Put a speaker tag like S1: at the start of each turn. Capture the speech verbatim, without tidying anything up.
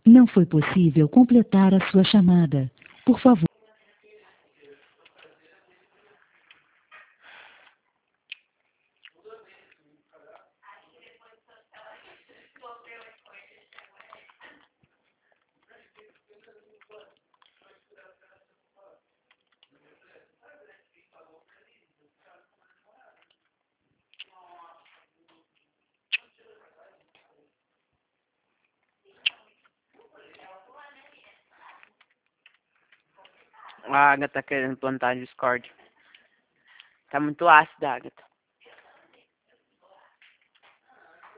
S1: Não foi possível completar a sua chamada. Por favor.
S2: A Agatha tá querendo plantar no Discord. Tá muito ácida, Agatha.